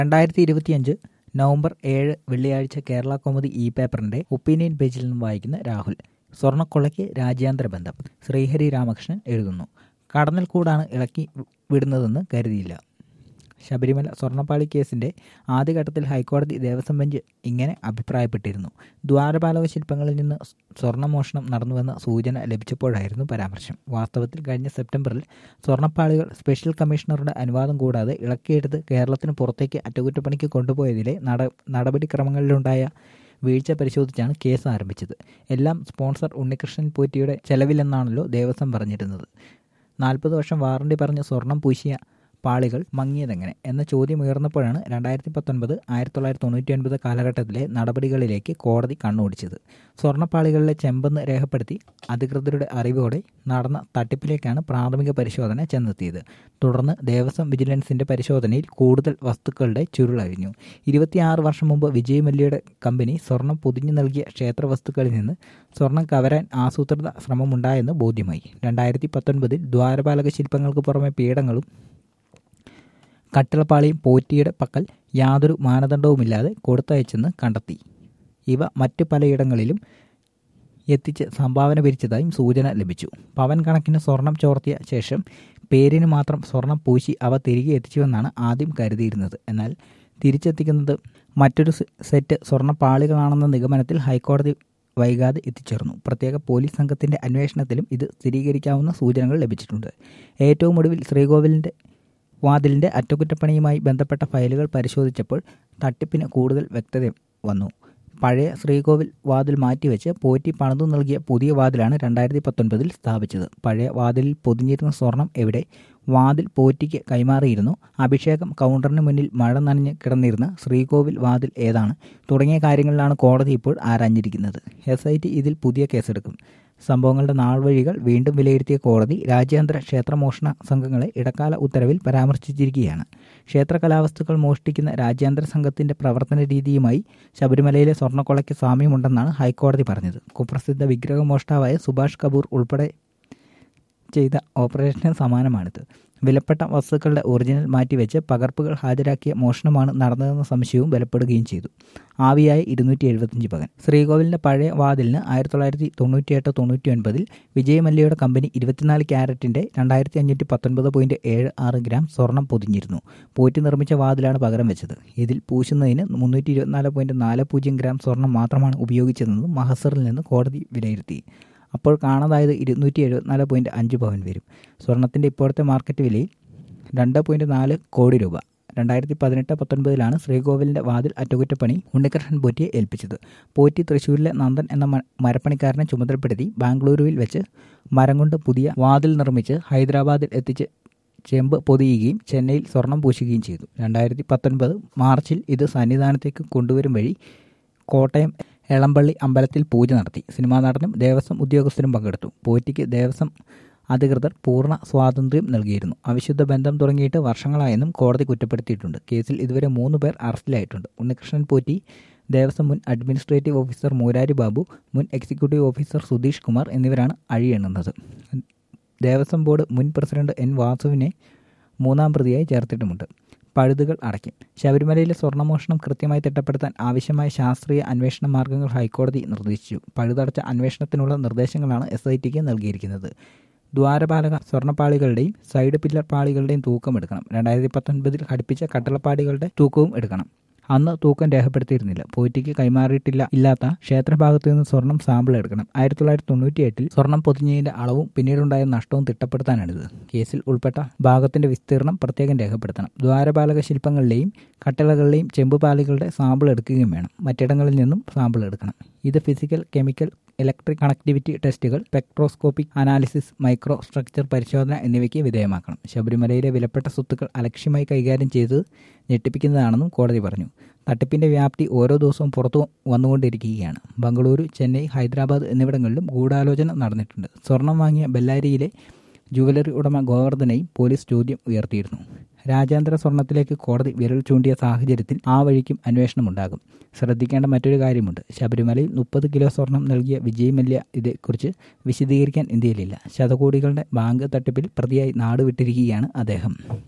2025 November 7 വെള്ളിയാഴ്ച Kerala Kaumudi e പേപ്പറിന്റെ opinion പേജിൽ നിന്നും വായിക്കുന്ന രാഹുൽ. സ്വർണ്ണക്കൊള്ളയ്ക്ക് രാജ്യാന്തര ബന്ധം. ശ്രീഹരി രാമകൃഷ്ണൻ എഴുതുന്നു. കടന്നൽ കൂടാണ് ഇളക്കി വിടുന്നതെന്ന് കരുതിയില്ല. ശബരിമല സ്വർണ്ണപ്പാളി കേസിന്റെ ആദ്യഘട്ടത്തിൽ ഹൈക്കോടതി ദേവസ്വം ബെഞ്ച് ഇങ്ങനെ അഭിപ്രായപ്പെട്ടിരുന്നു. ദ്വാരപാലക ശില്പങ്ങളിൽ നിന്ന് സ്വർണ്ണമോഷണം നടന്നുവെന്ന സൂചന ലഭിച്ചപ്പോഴായിരുന്നു പരാമർശം. വാസ്തവത്തിൽ കഴിഞ്ഞ സെപ്റ്റംബറിൽ സ്വർണ്ണപ്പാളികൾ സ്പെഷ്യൽ കമ്മീഷണറുടെ അനുവാദം കൂടാതെ ഇളക്കിയെടുത്ത് കേരളത്തിന് പുറത്തേക്ക് അറ്റകുറ്റപ്പണിക്ക് കൊണ്ടുപോയതിലെ നടപടിക്രമങ്ങളിലുണ്ടായ വീഴ്ച പരിശോധിച്ചാണ് കേസ് ആരംഭിച്ചത്. എല്ലാം സ്പോൺസർ ഉണ്ണികൃഷ്ണൻ പോറ്റിയുടെ ചെലവിലെന്നാണല്ലോ ദേവസ്വം പറഞ്ഞിരുന്നത്. 40 വർഷം വാറണ്ടി പറഞ്ഞ് സ്വർണം പൂശിയ പാളികൾ മങ്ങിയതെങ്ങനെ എന്ന ചോദ്യം ഉയർന്നപ്പോഴാണ് 2019 1999 കാലഘട്ടത്തിലെ നടപടികളിലേക്ക് കോടതി കണ്ണോടിച്ചത്. സ്വർണ്ണപ്പാളികളിലെ ചെമ്പെന്ന് രേഖപ്പെടുത്തി അധികൃതരുടെ അറിവോടെ നടന്ന തട്ടിപ്പിലേക്കാണ് പ്രാഥമിക പരിശോധന ചെന്നെത്തിയത്. തുടർന്ന് ദേവസ്വം വിജിലൻസിന്റെ പരിശോധനയിൽ കൂടുതൽ വസ്തുക്കളുടെ ചുരുളഴിഞ്ഞു. 26 വർഷം മുമ്പ് വിജയ് മല്യയുടെ കമ്പനി സ്വർണം പൊതിഞ്ഞു നൽകിയ ക്ഷേത്ര വസ്തുക്കളിൽ നിന്ന് സ്വർണം കവരാൻ ആസൂത്രിത ശ്രമമുണ്ടായെന്ന് ബോധ്യമായി. 2019 ദ്വാരപാലക ശില്പങ്ങൾക്ക് പുറമെ പീഠങ്ങളും കട്ടിളപ്പാളിയും പോറ്റിയുടെ പക്കൽ യാതൊരു മാനദണ്ഡവുമില്ലാതെ കൊടുത്തയച്ചെന്ന് കണ്ടെത്തി. ഇവ മറ്റ് പലയിടങ്ങളിലും എത്തിച്ച് സംഭാവന പിരിച്ചതായും സൂചന ലഭിച്ചു. പവൻ കണക്കിന് സ്വർണം ചോർത്തിയ ശേഷം പേരിന് മാത്രം സ്വർണം പൂശി അവ തിരികെ എത്തിച്ചുവെന്നാണ് ആദ്യം കരുതിയിരുന്നത്. എന്നാൽ തിരിച്ചെത്തിക്കുന്നത് മറ്റൊരു സെറ്റ് സ്വർണ്ണപ്പാളികളാണെന്ന നിഗമനത്തിൽ ഹൈക്കോടതി വൈകാതെ എത്തിച്ചേർന്നു. പ്രത്യേക പോലീസ് സംഘത്തിന്റെ അന്വേഷണത്തിലും ഇത് സ്ഥിരീകരിക്കാവുന്ന സൂചനകൾ ലഭിച്ചിട്ടുണ്ട്. ഏറ്റവും ഒടുവിൽ ശ്രീകോവിലിന്റെ വാതിലിന്റെ അറ്റകുറ്റപ്പണിയുമായി ബന്ധപ്പെട്ട ഫയലുകൾ പരിശോധിച്ചപ്പോൾ തട്ടിപ്പിന് കൂടുതൽ വ്യക്തത വന്നു. പഴയ ശ്രീകോവിൽ വാതിൽ മാറ്റിവെച്ച് പോറ്റി പണിതു നൽകിയ പുതിയ വാതിലാണ് 2019 സ്ഥാപിച്ചത്. പഴയ വാതിലിൽ പൊതിഞ്ഞിരുന്ന സ്വർണം എവിടെ? വാതിൽ പോറ്റിക്ക് കൈമാറിയിരുന്നു. അഭിഷേകം കൗണ്ടറിന് മുന്നിൽ മഴ നനഞ്ഞ് കിടന്നിരുന്ന ശ്രീകോവിൽ വാതിൽ ഏതാണ്? തുടങ്ങിയ കാര്യങ്ങളിലാണ് കോടതി ഇപ്പോൾ ആരാഞ്ഞിരിക്കുന്നത്. SIT ഇതിൽ പുതിയ കേസെടുക്കും. സംഭവങ്ങളുടെ നാൾവഴികൾ വീണ്ടും വിലയിരുത്തിയ കോടതി രാജ്യാന്തര ക്ഷേത്രമോഷണ സംഘങ്ങളെ ഇടക്കാല ഉത്തരവിൽ പരാമർശിച്ചിരിക്കുകയാണ്. ക്ഷേത്ര കലാവസ്തുക്കൾ മോഷ്ടിക്കുന്ന രാജ്യാന്തര സംഘത്തിന്റെ പ്രവർത്തന രീതിയുമായി ശബരിമലയിലെ സ്വർണ്ണക്കൊള്ളയ്ക്ക് സാമ്യമുണ്ടെന്നാണ് ഹൈക്കോടതി പറഞ്ഞത്. കുപ്രസിദ്ധ വിഗ്രഹമോഷ്ടാവായ സുഭാഷ് കപൂർ ഉൾപ്പെടെ ചെയ്ത ഓപ്പറേഷന് സമാനമാണിത്. വിലപ്പെട്ട വസ്തുക്കളുടെ ഒറിജിനൽ മാറ്റിവെച്ച് പകർപ്പുകൾ ഹാജരാക്കിയ മോഷണമാണ് നടന്നതെന്ന സംശയവും ബലപ്പെടുകയും ചെയ്തു. ആവിയായ 275 പവൻ. ശ്രീകോവിലിന്റെ പഴയ വാതിലിന് 1998-99 വിജയ് മല്യയുടെ കമ്പനി 24 ക്യാരറ്റിന്റെ 2519.76 ഗ്രാം സ്വർണം പൊതിഞ്ഞിരുന്നു. പോറ്റി നിർമ്മിച്ച വാതിലാണ് പകരം വെച്ചത്. ഇതിൽ പൂശുന്നതിന് 324.40 ഗ്രാം സ്വർണം മാത്രമാണ് ഉപയോഗിച്ചതെന്ന് മഹസറിൽ നിന്ന് കോടതി വിലയിരുത്തി. അപ്പോൾ കാണാതായത് 274.5 പവൻ വരും. സ്വർണത്തിന്റെ ഇപ്പോഴത്തെ മാർക്കറ്റ് വിലയിൽ 2.4 കോടി രൂപ. 2018-19 ശ്രീകോവിലിന്റെ വാതിൽ അറ്റകുറ്റപ്പണി ഉണ്ണികൃഷ്ണൻ പോറ്റിയെ ഏൽപ്പിച്ചത്. പോറ്റി തൃശ്ശൂരിലെ നന്ദൻ എന്ന മരപ്പണിക്കാരനെ ചുമതലപ്പെടുത്തി ബാംഗ്ലൂരുവിൽ വെച്ച് മരം കൊണ്ട് പുതിയ വാതിൽ നിർമ്മിച്ച് ഹൈദരാബാദിൽ എത്തിച്ച് ചെമ്പ് പൊതിയുകയും ചെന്നൈയിൽ സ്വർണം പൂശുകയും ചെയ്തു. 2019 മാർച്ചിൽ ഇത് സന്നിധാനത്തേക്ക് കൊണ്ടുവരും വഴി കോട്ടയം എളമ്പള്ളി അമ്പലത്തിൽ പൂജ നടത്തി. സിനിമാ നടനും ദേവസ്വം ഉദ്യോഗസ്ഥരും പങ്കെടുത്തു. പോറ്റിക്ക് ദേവസ്വം അധികൃതർ പൂർണ്ണ സ്വാതന്ത്ര്യം നൽകിയിരുന്നു. അവിശുദ്ധ ബന്ധം തുടങ്ങിയിട്ട് വർഷങ്ങളായെന്നും കോടതി കുറ്റപ്പെടുത്തിയിട്ടുണ്ട്. കേസിൽ ഇതുവരെ 3 പേർ അറസ്റ്റിലായിട്ടുണ്ട്. ഉണ്ണികൃഷ്ണൻ പോറ്റി, ദേവസ്വം മുൻ അഡ്മിനിസ്ട്രേറ്റീവ് ഓഫീസർ മൂരാരി ബാബു, മുൻ എക്സിക്യൂട്ടീവ് ഓഫീസർ സുധീഷ് കുമാർ എന്നിവരാണ് അഴിയെണ്ണുന്നത്. ദേവസ്വം ബോർഡ് മുൻ പ്രസിഡന്റ് N വാസുവിനെ 3ാം പ്രതിയായി ചേർത്തിട്ടുമുണ്ട്. പഴുതുകൾ അടയ്ക്കും. ശബരിമലയിലെ സ്വർണ്ണമോഷണം കൃത്യമായി തിട്ടപ്പെടുത്താൻ ആവശ്യമായ ശാസ്ത്രീയ അന്വേഷണ മാർഗങ്ങൾ ഹൈക്കോടതി നിർദ്ദേശിച്ചു. പഴുതടച്ച അന്വേഷണത്തിനുള്ള നിർദ്ദേശങ്ങളാണ് SITക്ക് നൽകിയിരിക്കുന്നത്. ദ്വാരപാലക സ്വർണ്ണപ്പാളികളുടെയും സൈഡ് പില്ലർ പാളികളുടെയും തൂക്കം എടുക്കണം. 2019 ഘടിപ്പിച്ച കട്ടിളപ്പാടികളുടെ തൂക്കവും എടുക്കണം. അന്ന് തൂക്കം രേഖപ്പെടുത്തിയിരുന്നില്ല. പോറ്റിക്ക് ഇല്ലാത്ത ക്ഷേത്രഭാഗത്തു നിന്ന് സ്വർണം സാമ്പിൾ എടുക്കണം. 1998 സ്വർണം പൊതിഞ്ഞതിന്റെ അളവും പിന്നീടുണ്ടായ നഷ്ടവും തിട്ടപ്പെടുത്താനാണിത്. കേസിൽ ഉൾപ്പെട്ട ഭാഗത്തിന്റെ വിസ്തീർണം പ്രത്യേകം രേഖപ്പെടുത്തണം. ദ്വാരപാലക ശില്പങ്ങളിലെയും കട്ടിളകളിലെയും ചെമ്പുപാളികളുടെ സാമ്പിൾ എടുക്കുകയും വേണം. മറ്റിടങ്ങളിൽ നിന്നും സാമ്പിൾ എടുക്കണം. ഇത് ഫിസിക്കൽ, കെമിക്കൽ, ഇലക്ട്രിക് കണക്ടിവിറ്റി ടെസ്റ്റുകൾ, സ്പെക്ട്രോസ്കോപ്പിക് അനാലിസിസ്, മൈക്രോ സ്ട്രക്ചർ പരിശോധന എന്നിവയ്ക്ക് വിധേയമാക്കണം. ശബരിമലയിലെ വിലപ്പെട്ട സ്വത്തുക്കൾ അലക്ഷ്യമായി കൈകാര്യം ചെയ്ത് ഞെട്ടിപ്പിക്കുന്നതാണെന്നും കോടതി പറഞ്ഞു. തട്ടിപ്പിന്റെ വ്യാപ്തി ഓരോ ദിവസവും പുറത്തു വന്നുകൊണ്ടിരിക്കുകയാണ്. ബംഗളൂരു, ചെന്നൈ, ഹൈദരാബാദ് എന്നിവിടങ്ങളിലും ഗൂഢാലോചന നടന്നിട്ടുണ്ട്. സ്വർണം വാങ്ങിയ ബെല്ലാരിയിലെ ജുവലറി ഉടമ ഗോവർദ്ധനെയും പോലീസ് ചോദ്യം ഉയർത്തിയിരുന്നു. രാജ്യാന്തര സ്വർണത്തിലേക്ക് കോടതി വിരൽ ചൂണ്ടിയ സാഹചര്യത്തിൽ ആ വഴിക്കും അന്വേഷണമുണ്ടാകും. ശ്രദ്ധിക്കേണ്ട മറ്റൊരു കാര്യമുണ്ട്. ശബരിമലയിൽ 30 കിലോ സ്വർണം നൽകിയ വിജയ് മല്യ ഇതേക്കുറിച്ച് വിശദീകരിക്കാൻ ഇന്ത്യയിലില്ല. ശതകോടികളുടെ ബാങ്ക് തട്ടിപ്പിൽ പ്രതിയായി നാടുവിട്ടിരിക്കുകയാണ് അദ്ദേഹം.